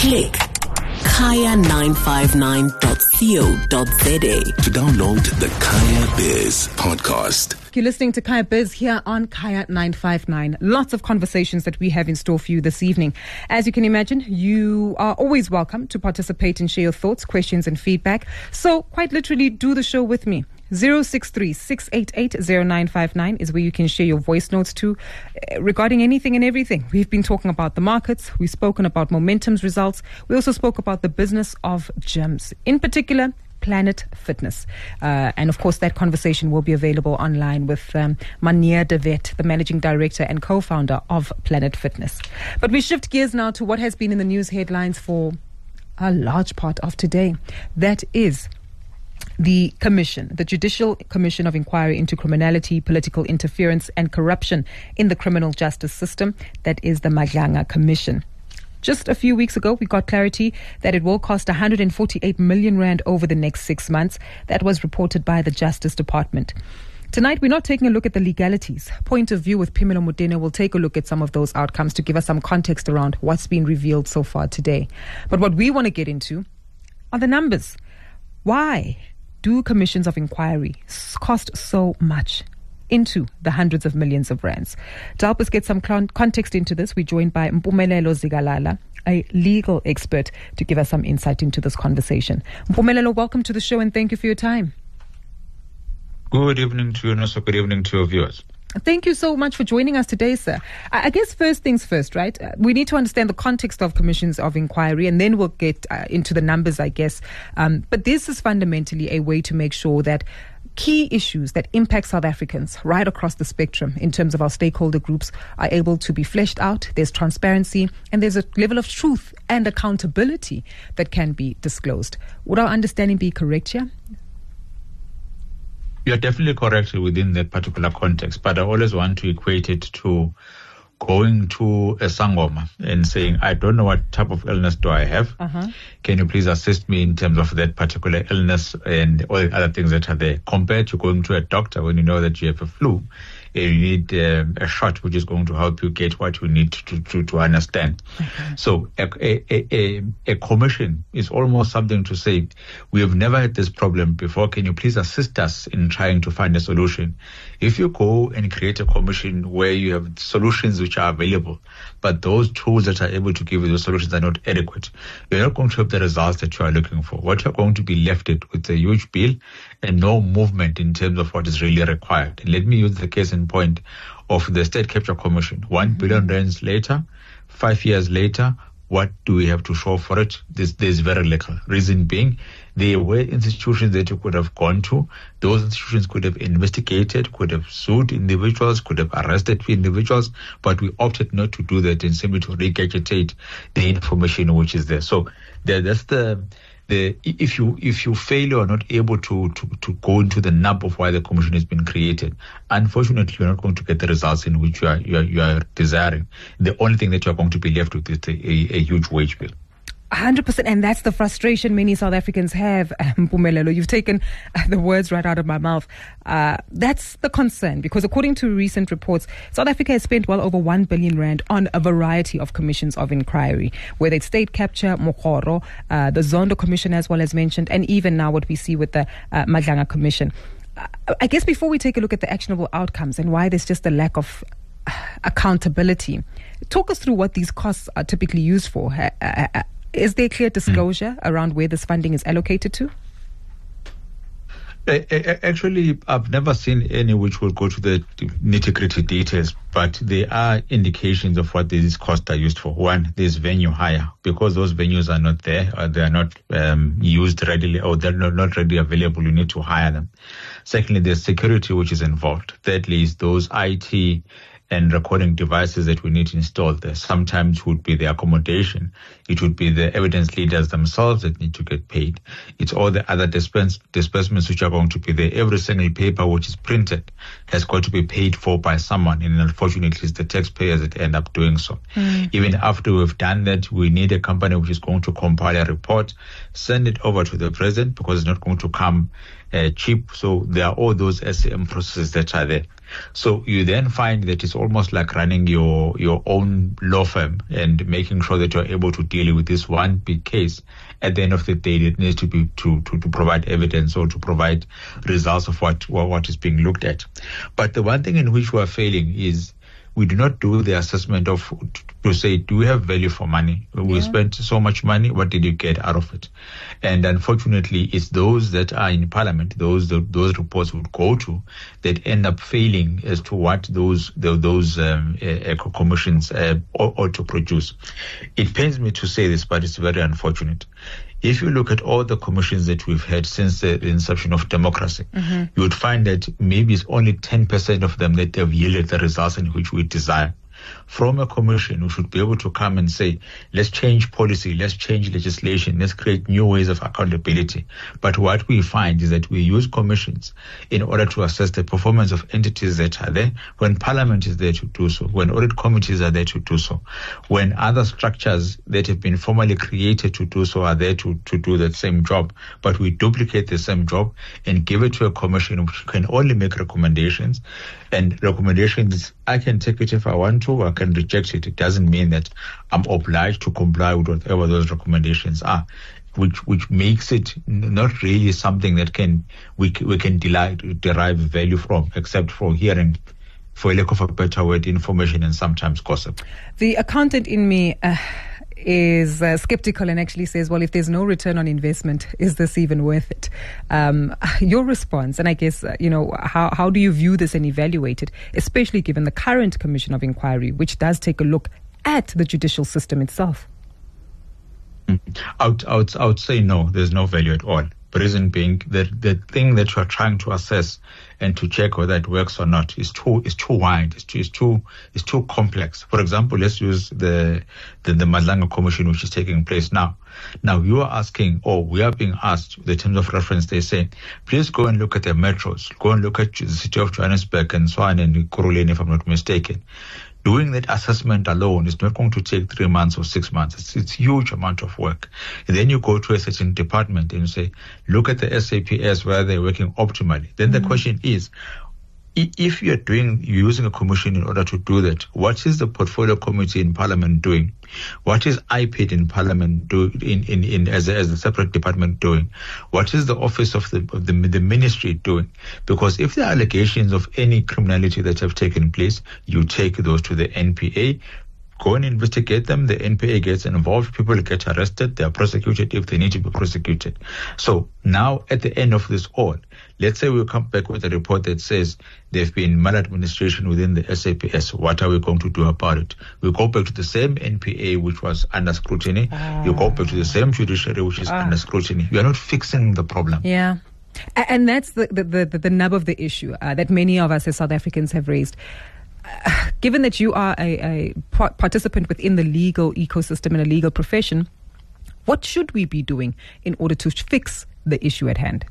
Click kaya959.co.za to download the Kaya Biz podcast. You're listening to Kaya Biz here on Kaya 959. Lots of conversations that we have in store for you this evening. As you can imagine, you are always welcome to participate and share your thoughts, questions and feedback. So quite literally do the show with me. 063-688-0959 is where you can share your voice notes too regarding anything and everything. We've been talking about the markets. We've spoken about Momentum's results. We also spoke about the business of gyms, in particular Planet Fitness. And of course, that conversation will be available online with Meneer de Wet, the managing director and co-founder of Planet Fitness. But we shift gears now to what has been in the news headlines for a large part of today. That is the commission, the Judicial Commission of Inquiry into Criminality, Political Interference and Corruption in the Criminal Justice System. That is the Madlanga Commission. Just a few weeks ago, we got clarity that it will cost 148 million rand over the next 6 months. That was reported by the Justice Department. Tonight, we're not taking a look at the legalities. Point of View with Phemelo Motene will take a look at some of those outcomes to give us some context around what's been revealed so far today. But what we want to get into are the numbers. Why do commissions of inquiry cost so much, into the hundreds of millions of rands? To help us get some context into this, we're joined by Mpumelelo Zikalala, a legal expert, to give us some insight into this conversation. Mpumelelo, welcome to the show and thank you for your time. Good evening to you and also good evening to your viewers. Thank you so much for joining us today, sir. I guess first things first, right? We need to understand the context of commissions of inquiry and then we'll get into the numbers, I guess. But this is fundamentally a way to make sure that key issues that impact South Africans right across the spectrum in terms of our stakeholder groups are able to be fleshed out. There's transparency and there's a level of truth and accountability that can be disclosed. Would our understanding be correct here? You are definitely correct within that particular context, but I always want to equate it to going to a sangoma and saying, I don't know what type of illness do I have. Can you please assist me in terms of that particular illness and all the other things that are there, compared to going to a doctor when you know that you have a flu. You need a shot which is going to help you get what you need to understand. So a commission is almost something to say, we have never had this problem before. Can you please assist us in trying to find a solution? If you go and create a commission where you have solutions which are available, but those tools that are able to give you those solutions are not adequate, you're not going to have the results that you are looking for. What you're going to be left with a huge bill and no movement in terms of what is really required. And let me use the case in point of the State Capture Commission. 1 billion rands later, 5 years later, what do we have to show for it? There's very little. Reason being, there were institutions that you could have gone to. Those institutions could have investigated, could have sued individuals, could have arrested individuals, but we opted not to do that and simply to regurgitate the information which is there. So that's if you fail or are not able to go into the nub of why the commission has been created, unfortunately you're not going to get the results in which you are desiring. The only thing that you're going to be left with is a huge wage bill. 100%, and that's the frustration many South Africans have. Mpumelelo, you've taken the words right out of my mouth. That's the concern, because according to recent reports, South Africa has spent well over 1 billion rand on a variety of commissions of inquiry, whether it's State Capture, Mokoro, the Zondo Commission as well as mentioned, and even now what we see with the Madlanga Commission. I guess before we take a look at the actionable outcomes and why there's just a lack of accountability, talk us through what these costs are typically used for. Is there clear disclosure around where this funding is allocated to? Actually, I've never seen any which will go to the nitty-gritty details, but there are indications of what these costs are used for. One, there's venue hire, because those venues are not there, or they are not used readily, or they're not readily available. You need to hire them. Secondly, there's security which is involved. Thirdly, is those IT and recording devices that we need to install there. Sometimes would be the accommodation. It would be the evidence leaders themselves that need to get paid. It's all the other disbursements which are going to be there. Every single paper which is printed has got to be paid for by someone, and unfortunately it's the taxpayers that end up doing so. Even after we've done that, we need a company which is going to compile a report, send it over to the president, because it's not going to come cheap. So there are all those SAM processes that are there. So you then find that it's almost like running your own law firm and making sure that you're able to deal with this one big case. At the end of the day, it needs to be to provide evidence or to provide results of what is being looked at. But the one thing in which we are failing is we do not do the assessment of to say, do we have value for money? We spent so much money. What did you get out of it? And unfortunately, it's those that are in parliament, those reports would go to, that end up failing as to what those commissions ought to produce. It pains me to say this, but it's very unfortunate. If you look at all the commissions that we've had since the inception of democracy, you would find that maybe it's only 10% of them that have yielded the results in which we desire. From a commission, we should be able to come and say, let's change policy, let's change legislation, let's create new ways of accountability. But what we find is that we use commissions in order to assess the performance of entities that are there, when parliament is there to do so, when audit committees are there to do so, when other structures that have been formally created to do so are there to do that same job. But we duplicate the same job and give it to a commission which can only make recommendations. And recommendations, I can take it if I want to, I can reject it. It doesn't mean that I'm obliged to comply with whatever those recommendations are, which makes it not really something that we can derive value from, except for hearing, for lack of a better word, information and sometimes gossip. The accountant in me is skeptical and actually says, well, if there's no return on investment, is this even worth it? Your response, and I guess, how do you view this and evaluate it, especially given the current Commission of Inquiry, which does take a look at the judicial system itself? I would say no, there's no value at all. The reason being that the thing that you are trying to assess and to check whether it works or not is too wide. It's too complex. For example, let's use the Madlanga Commission, which is taking place now. Now you are asking, or we are being asked, the terms of reference, they say, please go and look at the metros, go and look at the city of Johannesburg and so on, and Kuruleni, if I'm not mistaken. Doing that assessment alone is not going to take 3 months or 6 months. It's a huge amount of work. And then you go to a certain department and you say, look at the SAPS where they're working optimally. Then the question is, if you're using a commission in order to do that, what is the portfolio committee in Parliament doing? What is IPID in Parliament doing as a separate department doing? What is the office of the ministry doing? Because if there are allegations of any criminality that have taken place, you take those to the NPA. Go and investigate them. The NPA gets involved. People get arrested. They are prosecuted if they need to be prosecuted. So now at the end of this all, let's say we come back with a report that says there've been maladministration within the SAPS. What are we going to do about it? We go back to the same NPA which was under scrutiny. You go back to the same judiciary which is under scrutiny. You are not fixing the problem. Yeah. And that's the nub of the issue that many of us as South Africans have raised. Given that you are a participant within the legal ecosystem and a legal profession, what should we be doing in order to fix the issue at hand?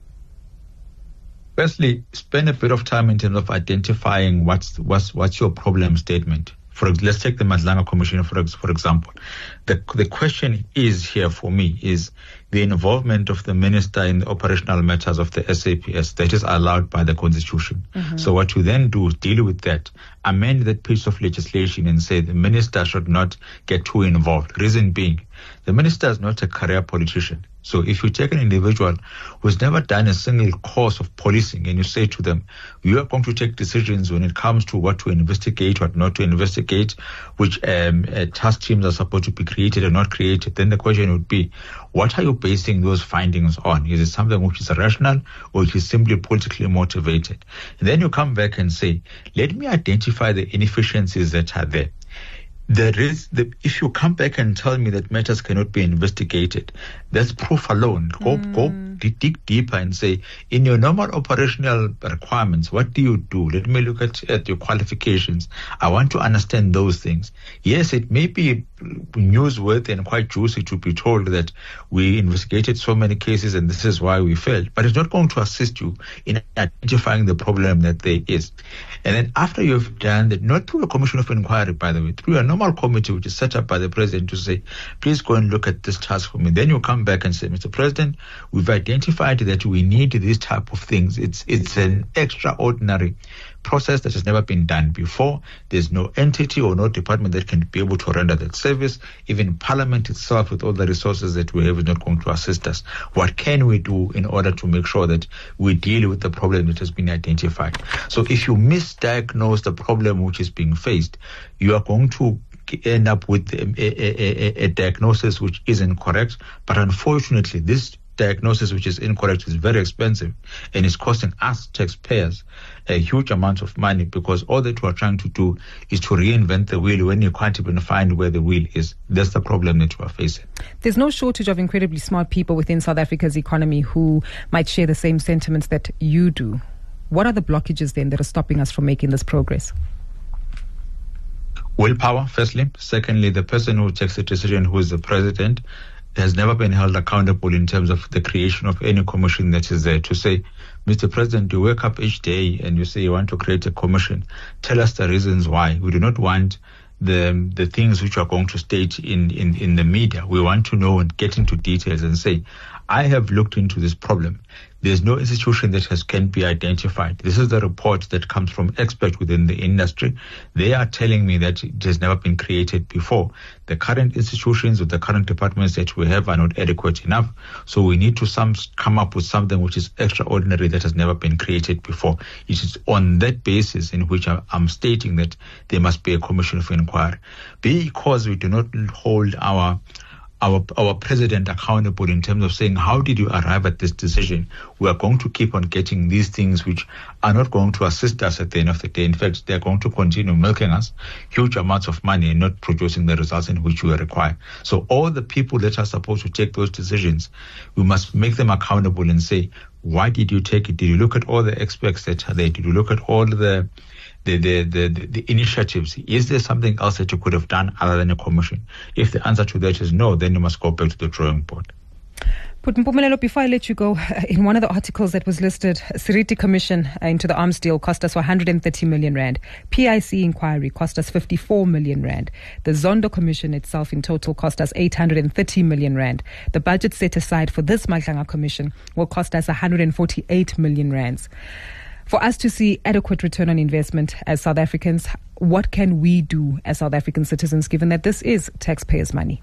Firstly, spend a bit of time in terms of identifying what's your problem statement. Let's take the Madlanga Commission for example. The question is here for me is the involvement of the minister in the operational matters of the SAPS that is allowed by the Constitution. So what you then do is deal with that, amend that piece of legislation and say the minister should not get too involved. Reason being, the minister is not a career politician. So if you take an individual who's never done a single course of policing and you say to them, you are going to take decisions when it comes to what to investigate, what not to investigate, which task teams are supposed to be created or not created, then the question would be, what are you basing those findings on? Is it something which is rational or it is simply politically motivated? And then you come back and say, let me identify the inefficiencies that are there. If you come back and tell me that matters cannot be investigated, that's proof alone. Go dig deeper and say, in your normal operational requirements, what do you do? Let me look at your qualifications. I want to understand those things. Yes, it may be newsworthy and quite juicy to be told that we investigated so many cases and this is why we failed. But it's not going to assist you in identifying the problem that there is. And then after you've done that, not through a commission of inquiry, by the way, through a normal committee which is set up by the president to say, please go and look at this task for me. Then you come back and say, Mr. President, we've identified that we need these type of things. It's an extraordinary process that has never been done before. There's no entity or no department that can be able to render that service. Even Parliament itself, with all the resources that we have, is not going to assist us. What can we do in order to make sure that we deal with the problem that has been identified? So if you misdiagnose the problem which is being faced, you are going to end up with a diagnosis which isn't correct. But unfortunately, this diagnosis which is incorrect is very expensive and is costing us taxpayers a huge amount of money, because all that we are trying to do is to reinvent the wheel when you can't even find where the wheel is. That's the problem that we are facing. There's no shortage of incredibly smart people within South Africa's economy who might share the same sentiments that you do. What are the blockages then that are stopping us from making this progress? Willpower, firstly. Secondly, the person who takes the decision, who is the president, has never been held accountable in terms of the creation of any commission that is there to say, Mr. President, you wake up each day and you say you want to create a commission. Tell us the reasons why. We do not want the things which are going to state in the media. We want to know and get into details and say, I have looked into this problem. There's no institution that can be identified. This is the report that comes from experts within the industry. They are telling me that it has never been created before. The current institutions or the current departments that we have are not adequate enough. So we need to come up with something which is extraordinary that has never been created before. It is on that basis in which I'm stating that there must be a commission of inquiry. Because we do not hold our president accountable in terms of saying, how did you arrive at this decision? We are going to keep on getting these things which are not going to assist us at the end of the day. In fact, they are going to continue milking us huge amounts of money and not producing the results in which we require. So all the people that are supposed to take those decisions, we must make them accountable and say, why did you take it? Did you look at all the experts that are there? Did you look at all the initiatives? Is there something else that you could have done other than a commission? If the answer to that is no, then you must go back to the drawing board. But Mpumelelo, before I let you go, in one of the articles that was listed, Seriti Commission into the arms deal cost us 130 million rand. PIC inquiry cost us 54 million rand. The Zondo Commission itself in total cost us 830 million rand. The budget set aside for this Matlanga Commission will cost us 148 million rands. For us to see adequate return on investment as South Africans, what can we do as South African citizens, given that this is taxpayers' money?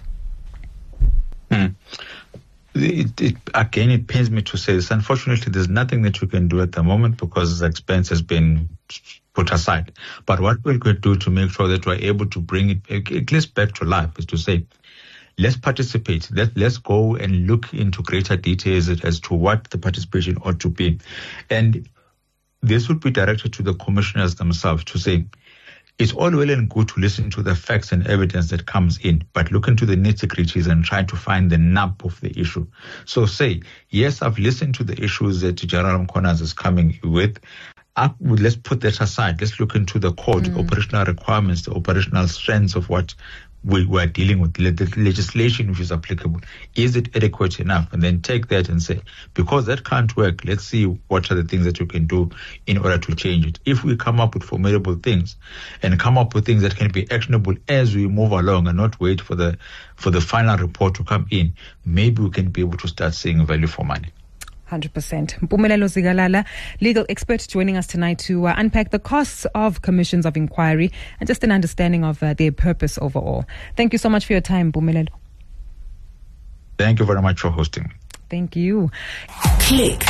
It pains me to say this. Unfortunately, there's nothing that you can do at the moment because the expense has been put aside. But what we could do to make sure that we're able to bring it at least back to life is to say, let's participate. Let's go and look into greater details as to what the participation ought to be. And this would be directed to the commissioners themselves to say, it's all well and good to listen to the facts and evidence that comes in, but look into the nitty-gritties and try to find the nub of the issue. So say, yes, I've listened to the issues that General Mkonas is coming with. Let's put that aside. Let's look into the core, the operational requirements, the operational strengths of what we are dealing with, the legislation which is applicable. Is it adequate enough? And then take that and say, because that can't work, let's see what are the things that you can do in order to change it. If we come up with formidable things and come up with things that can be actionable as we move along and not wait for the final report to come in, maybe we can be able to start seeing value for money. 100%. Mpumelelo Zikalala, legal expert, joining us tonight to unpack the costs of commissions of inquiry and just an understanding of their purpose overall. Thank you so much for your time, Mpumelelo. Thank you very much for hosting me. Thank you. Click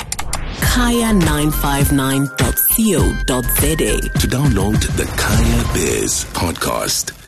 kaya959.co.za to download the Kaya Biz podcast.